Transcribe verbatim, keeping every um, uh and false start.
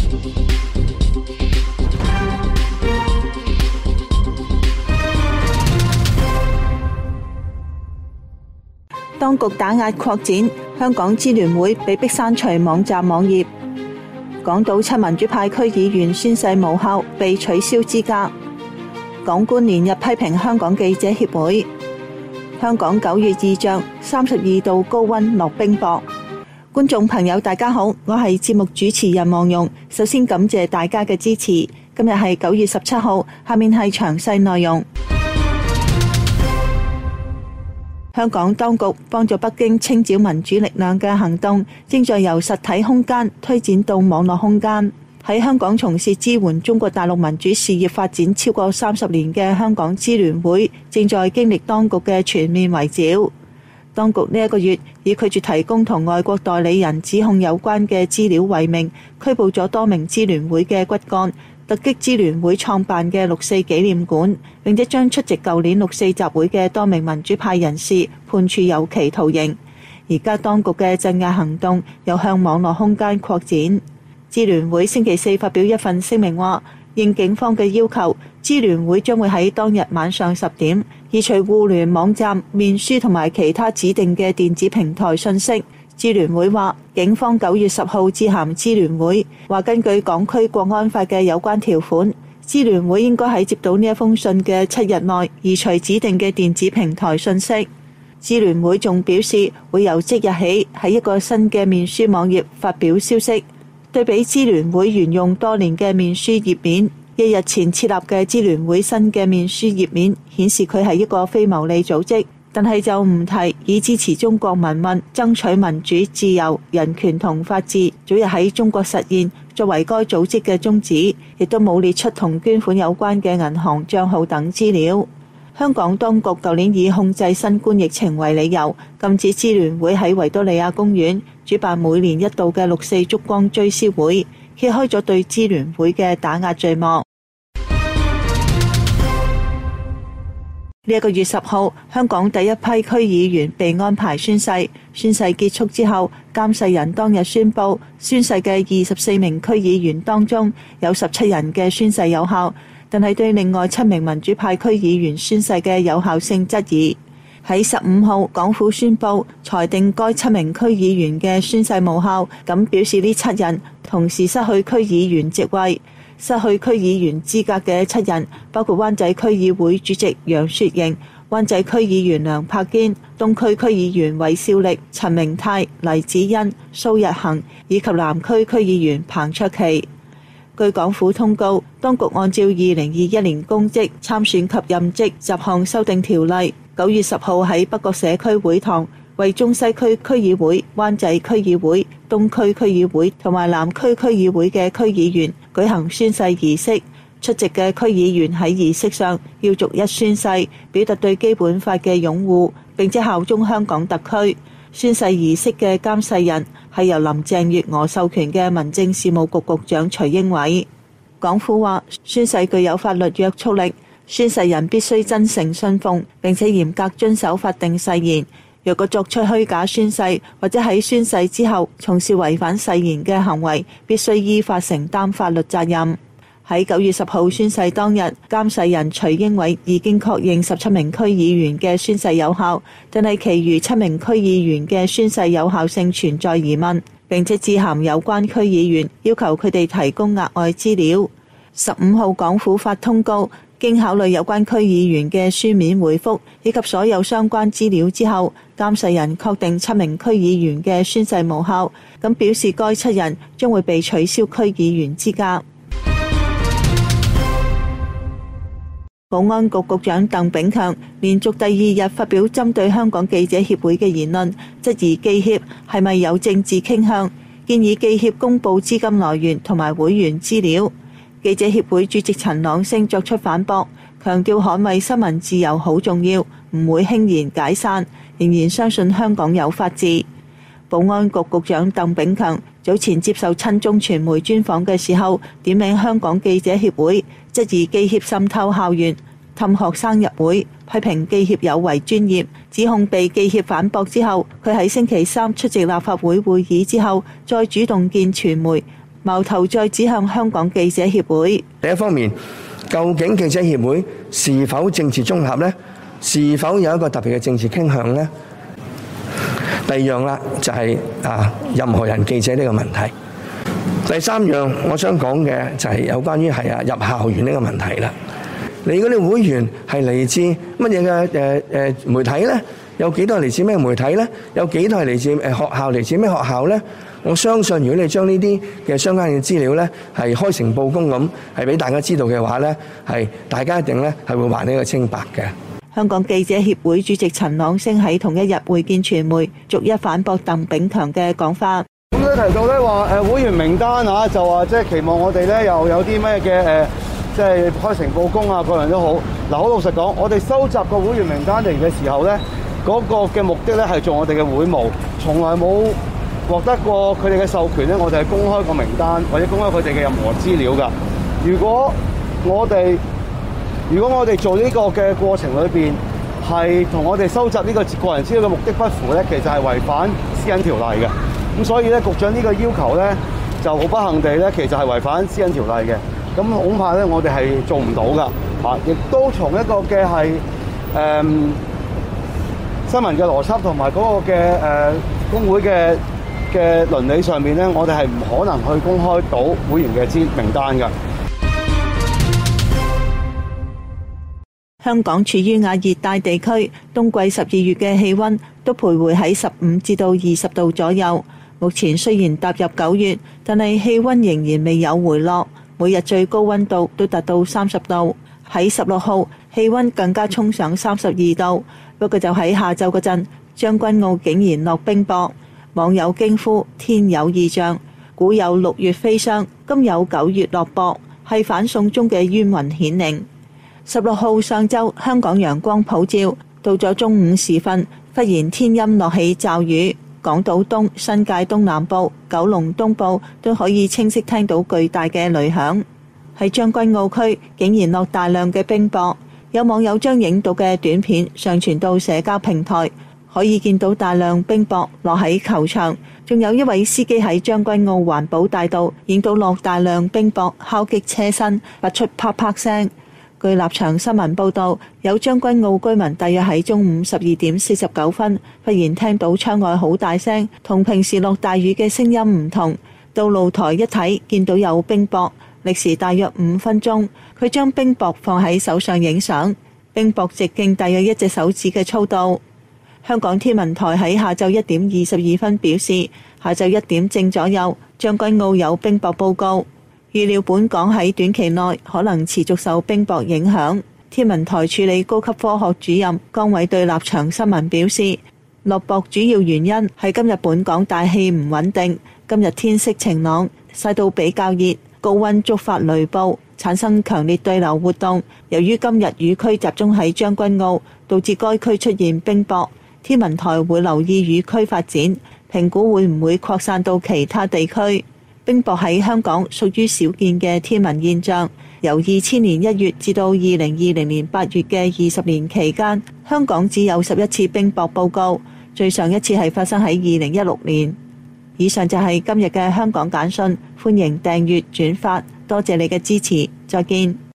當局打壓擴展，香港支聯會被迫刪除網站網頁。港島七民主派區議員宣誓無效，被取消資格。港官連日批評香港記者協會。香港九月異象，三十二度高溫落冰雹。觀眾朋友大家好，我係節目主持人黃蓉。首先感謝大家嘅支持。今日係九月十七號，下面係詳細內容。香港當局幫助北京清剿民主力量嘅行動，正在由實體空間推展到網絡空間。喺香港從事支援中國大陸民主事業發展超過三十年嘅香港支聯會，正在經歷當局嘅全面圍剿。當局呢一個月以拒絕提供同外國代理人指控有關嘅資料為名，拘捕咗多名支聯會嘅骨幹，突擊支聯會創辦嘅六四紀念館，並且將出席舊年六四集會嘅多名民主派人士判處有期徒刑。而家當局嘅鎮壓行動又向網絡空間擴展。支聯會星期四發表一份聲明話，應警方嘅要求，支聯會將會喺當日晚上十點移除互聯網站、面書同埋其他指定嘅電子平台信息。支聯會話，警方九月十號致函支聯會，話根據港區國安法嘅有關條款，支聯會應該喺接到呢一封信嘅七日內移除指定嘅電子平台信息。支聯會仲表示，會由即日起喺一個新嘅面書網頁發表消息。對比支聯會沿用多年嘅面書頁面，一日前設立嘅支聯會新嘅面書頁面顯示佢係一個非牟利組織，但係就唔提以支持中國民運、爭取民主、自由、人權同法治，早日喺中國實現作為該組織嘅宗旨，亦都冇列出同捐款有關嘅銀行帳號等資料。香港當局舊年以控制新冠疫情為理由，禁止支聯會喺維多利亞公園主辦每年一度嘅六四燭光追思會，揭開咗對支聯會嘅打壓序幕。呢一個月十號，香港第一批區議員被安排宣誓。宣誓結束之後，監誓人當日宣布，宣誓嘅二十四名區議員當中有十七人嘅宣誓有效，但係對另外七名民主派區議員宣誓嘅有效性質疑。喺十五號，港府宣布裁定該七名區議員嘅宣誓無效，咁表示呢七人同時失去區議員職位。失去區議員資格嘅七人包括灣仔區議會主席楊雪盈、灣仔區議員梁柏堅、東區區議員韋少力、陳明泰、黎子欣、蘇日恒以及南區區議員彭卓棋。據港府通告，當局按照二零二一年公職參選及任職雜項修訂條例，九月十號喺北角社區會堂為中西區區議會、灣仔區議會、東區區議會同埋南區區議會嘅區議員舉行宣誓儀式。出席嘅區議員喺儀式上要逐一宣誓，表達對基本法嘅擁護，並且效忠香港特區。宣誓儀式嘅監誓人係由林鄭月娥授權嘅民政事務局局長徐英偉。港府話，宣誓具有法律約束力，宣誓人必須真誠信奉，並且嚴格遵守法定誓言。若果作出虛假宣誓，或者喺宣誓之後從事違反誓言嘅行為，必須依法承擔法律責任。喺九月十號宣誓當日，監誓人徐英偉已經確認十七名區議員嘅宣誓有效，但係其餘七名區議員嘅宣誓有效性存在疑問，並且致函有關區議員，要求佢哋提供額外資料。十五號港府發通告，經考慮有關區議員嘅書面回覆以及所有相關資料之後，監誓人確定七名區議員嘅宣誓無效，咁表示該七人將會被取消區議員資格。保安局局長鄧炳強連續第二日發表針對香港記者協會嘅言論，質疑記協係咪有政治傾向，建議記協公布資金來源同埋會員資料。記者協會主席陳朗昇作出反駁，強調捍衛新聞自由好重要，唔會輕言解散，仍然相信香港有法治。保安局局長鄧炳強早前接受親中傳媒專訪嘅時候，點名香港記者協會，質疑記協滲透校園、氹學生入會，批評記協有違專業，指控被記協反駁之後，佢喺星期三出席立法會會議之後，再主動見傳媒， 矛頭再指向香港記者協會。 第一方面，究竟記者協會是否政治中立呢？是否有一個特別嘅政治傾向呢？第二樣啦，就係啊，任何人記者呢個問題。第三樣我想講嘅就係有關於係啊入校園呢個問題啦。你嗰啲會員係嚟自乜嘢嘅誒誒媒體呢？有幾多係嚟自咩媒體呢？有幾多係嚟自誒學校？嚟自咩學校呢？我相信如果你將呢啲嘅相關嘅資料呢係開誠佈公咁係俾大家知道嘅話呢，係大家一定呢係會還呢個清白嘅。 香港記者協會主席陳朗昇喺同一日會見傳媒，逐一反駁鄧炳強嘅講法。 咁佢提到咧話誒會員名單啊，就話即係期望我哋咧又有啲咩嘅誒，即係開誠佈公啊，各樣都好。嗱，好老實講，我哋收集個會員名單嚟嘅時候咧，嗰個嘅目的咧係做我哋嘅會務，從來冇獲得過佢哋嘅授權咧，我哋係公開個名單或者公開佢哋嘅任何資料㗎。如果我哋如果我哋做呢個嘅過程裏邊係同我哋收集呢個個人資料嘅目的不符咧，其實係違反私隱條例嘅。咁所以咧，局長呢個要求咧就好不幸地咧，其實係違反私隱條例嘅。咁恐怕咧，我哋係做唔到㗎。啊，亦都從一個嘅係誒新聞嘅邏輯同埋嗰個嘅誒、呃、工會嘅嘅倫理上面咧，我哋係唔可能去公開到會員嘅資名單㗎。 香港處於亞熱帶地區，冬季十二月嘅氣溫都徘徊喺十五至到二十度左右。目前雖然踏入九月，但係氣溫仍然未有回落，每日最高溫度都達到三十度。喺十六號，氣溫更加衝上三十二度。不過就喺下晝嗰陣，將軍澳竟然落冰雹，網友驚呼天有異象，古有六月飛霜，今有九月落雹，係反送中嘅冤魂顯靈。十六號上晝，香港陽光普照，到咗中午時分，忽然天陰落起驟雨，港島東、新界東南部、九龍東部都可以清晰聽到巨大嘅雷響。喺將軍澳區竟然落大量嘅冰雹，有網友將影到嘅短片上傳到社交平台，可以見到大量冰雹落喺球場，仲有一位司機喺將軍澳環保大道影到落大量冰雹敲擊車身，發出啪啪聲。據立場新聞報道，有將軍澳居民大約喺中午十二點四十九分，忽然聽到窗外好大聲，同平時落大雨嘅聲音唔同。到露台一睇，見到有冰雹，歷時大約五分鐘。佢將冰雹放喺手上影相，冰雹直徑大約一隻手指嘅粗度。香港天文台喺下晝一點二十二分表示，下晝一點正左右，將軍澳有冰雹報告。預料本港喺短期內可能持續受冰雹影響。天文台處理高級科學主任江偉對立場新聞表示，落雹主要原因係今日本港大氣唔穩定，今日天色晴朗，曬到比較熱，高溫觸發雷暴，產生強烈對流活動。由於今日雨區集中喺將軍澳，導致該區出現冰雹。天文台會留意雨區發展，評估會唔會擴散到其他地區。冰雹喺香港屬於少見嘅天文現象。由二千年一月至到二零二零年八月嘅二十年期間，香港只有十一次冰雹報告，最上一次係發生喺二零一六年。以上就係今日嘅香港簡訊，歡迎訂閱轉發，多謝你嘅支持，再見。